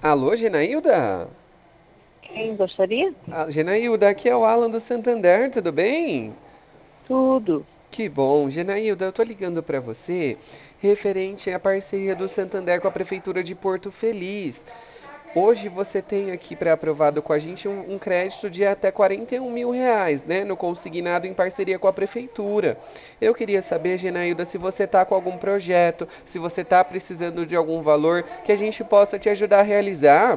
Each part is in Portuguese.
Alô, Genailda? Quem gostaria? Genailda, aqui é o Alan do Santander, tudo bem? Tudo. Que bom, Genailda, eu tô ligando pra você referente à parceria do Santander com a Prefeitura de Porto Feliz. Hoje você tem aqui pré-aprovado com a gente um crédito de até R$ 41.000, né, no consignado em parceria com a Prefeitura. Eu queria saber, Genailda, se você tá com algum projeto, se você tá precisando de algum valor que a gente possa te ajudar a realizar.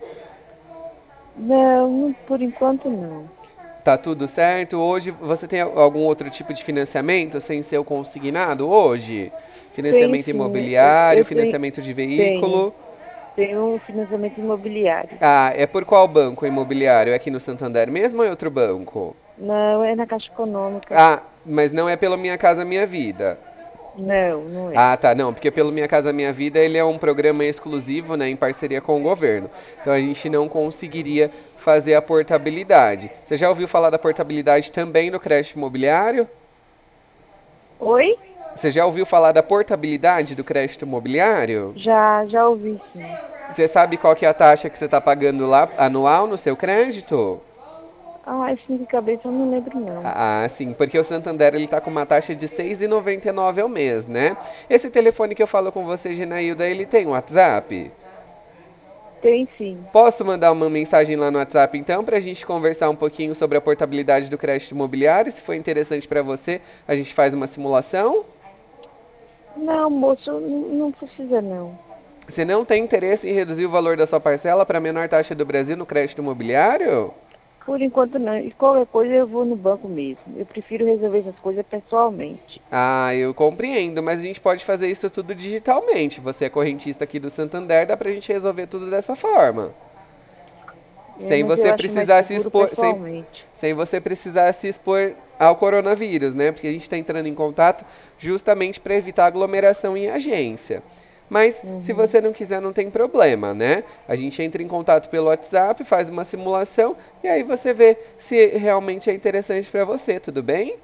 Não, por enquanto não. Tá tudo certo? Hoje você tem algum outro tipo de financiamento sem ser o consignado hoje? Tenho Financiamento sim, imobiliário, eu financiamento de tenho, veículo. tenho um financiamento imobiliário. Ah, é por qual banco imobiliário? É aqui no Santander mesmo ou é outro banco? Não, é na Caixa Econômica. Ah, mas não é pelo Minha Casa Minha Vida. Não, não é. Ah, tá, não, porque pelo Minha Casa Minha Vida ele é um programa exclusivo, né, em parceria com o governo. Então a gente não conseguiria fazer a portabilidade. Você já ouviu falar da portabilidade também no crédito imobiliário? Oi? Você já ouviu falar da portabilidade do crédito imobiliário? Já ouvi sim. Você sabe qual que é a taxa que você está pagando lá anual no seu crédito? Ah, assim de cabeça eu não lembro não. Ah, sim, porque o Santander ele tá com uma taxa de 6,99 ao mês, né? Esse telefone que eu falo com você, Ginailda, ele tem um WhatsApp? Tem sim. Posso mandar uma mensagem lá no WhatsApp então para a gente conversar um pouquinho sobre a portabilidade do crédito imobiliário? Se for interessante para você, a gente faz uma simulação. Não, moço, não precisa não. Você não tem interesse em reduzir o valor da sua parcela para a menor taxa do Brasil no crédito imobiliário? Por enquanto não. E qualquer coisa eu vou no banco mesmo. Eu prefiro resolver essas coisas pessoalmente. Ah, eu compreendo, mas a gente pode fazer isso tudo digitalmente. Você é correntista aqui do Santander, dá pra gente resolver tudo dessa forma. É, Sem mas eu você acho mais precisar se seguro expor, pessoalmente. sem você precisar se expor ao coronavírus, né? Porque a gente está entrando em contato justamente para evitar aglomeração em agência. Mas se Uhum. você não quiser, não tem problema, né? A gente entra em contato pelo WhatsApp, faz uma simulação e aí você vê se realmente é interessante para você, tudo bem?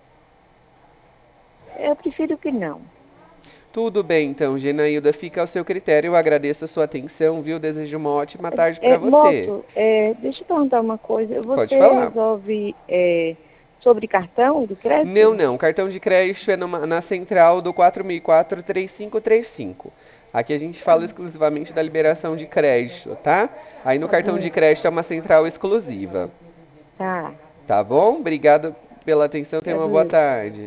Eu prefiro que não. Tudo bem, então, Genailda, fica ao seu critério. Eu agradeço a sua atenção, viu? Desejo uma ótima tarde para você. Moço, deixa eu perguntar uma coisa. Pode Você falar. resolve sobre cartão de Não, crédito? não. Cartão de crédito é na central do 4004-3535. Aqui a gente fala exclusivamente da liberação de crédito, tá? Aí no cartão de Hum, crédito é uma central exclusiva. tá. Tá bom? Obrigado pela atenção. Tenha É, uma boa beleza. tarde.